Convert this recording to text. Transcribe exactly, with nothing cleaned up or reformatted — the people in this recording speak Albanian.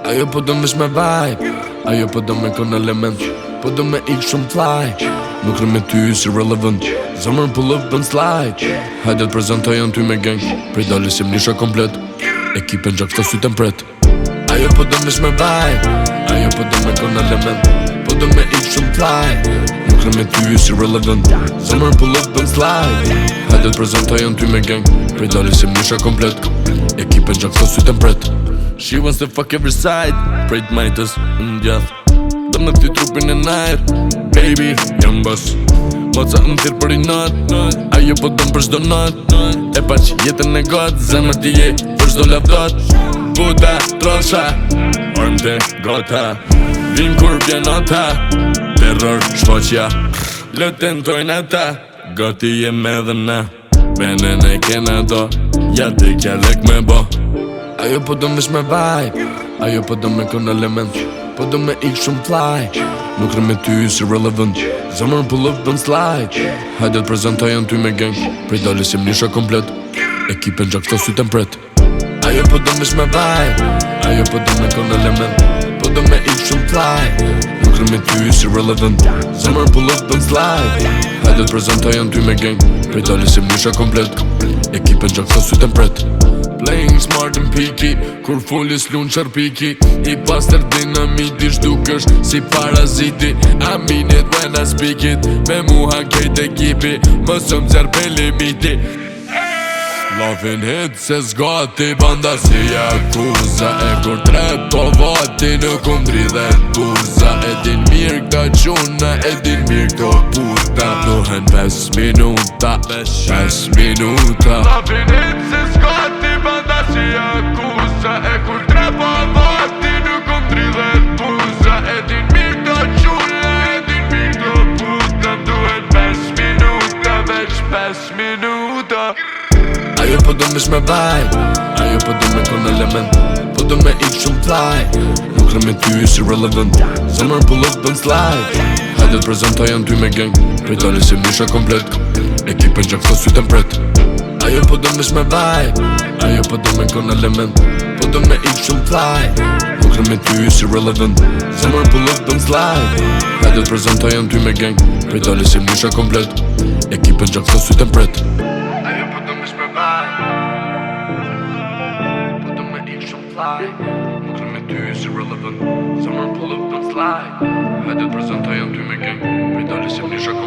Ajo po do mish me vibe, ajo po do me kon element, po do me ik shumë fly. Nuk rë me ty is irrelevant, zemër pull up and slide. Hajde t'prezentojon ty me gang, prej dali si mnisha komplet, ekipen gjak këta sytë mpret. Ajo po do mish me vibe, ajo po do me kon element, po do me ik shumë fly. Nuk rë me ty is irrelevant, zemër pull up and slide. Hajde t'prezentojon ty me gang, prej dali si mnisha komplet, ekipen gjak këta sytë mpret. She wants to fuck every side, prej t'majtës në djath, do me ty trupin e najr. Baby, jam bës, moca më thirë për i not, ajo po dëm për shdo not. E pa që jetën e gotë, zemër t'i je për shdo lavdot. Buda, trosha, ormë të gota, vim kur vjen nota, terror, shpoqja, lë tentojnë ata. Goti jem edhe na, benen e kena do, ja t'i kja lek me bo. Ajo po do mish me vibe, ajo po do me kon element, po do me ik shumë fly. Nuk rë me ty is irrelevant, zemër pull up and slide. Hajde t'prezentojon ty me gang, prej dali si mnisha komplet, ekipen gjak këta sytë mpret. Ajo po do mish me vibe, ajo po do me kon element, po do me ik shumë fly. Nuk rë me ty is irrelevant, zemër pull up and slide. Hajde t'prezentojon ty me gang, prej dali si mnisha komplet, ekipen gjak këta sytë mpret. Playing smart and peaky, kur fullis lun qarpiki, i pasër dinamiti shdukesh si paraziti. I mean it when I speak it, me muha kejt ekipi, më sëm zjarë pe limiti. Lovin hit se zgati, banda si Yakuza, e kur trep po vati në kumdri dhe buza. E din mirë këta quna, e din mirë këto puta, duhen pes minuta, pes minuta. Lovin hit se zgati, banda si Yakuza, e kur trep po vati në kumdri dhe buza. E din mirë këto quna, e din mirë këto puta, duhen pes minuta, veç pes minuta. Ajo po do mish me vibe, ajo po do me kon element, po do me ik shumë fly. Nuk rë me ty is irrelevant, zemër pull up and slide. Hajde t'prezentojon ty me gang, prej dali si mnisha komplet, ekipen gjak këta sytë mpret. Ajo po do mish me vibe, ajo po do me kon element, po do me ik shumë fly. Nuk rë me ty is irrelevant, zemër pull up and slide. Hajde t'prezentojon ty me gang, prej dali si mnisha komplet, ekipen gjak këta sytë mpret. Po do me ik shumë fly, nuk rë me ty is irrelevant, zemër pull up and slide. Hajde t'prezentojon ty me gang, prej dali si mnisha komplet.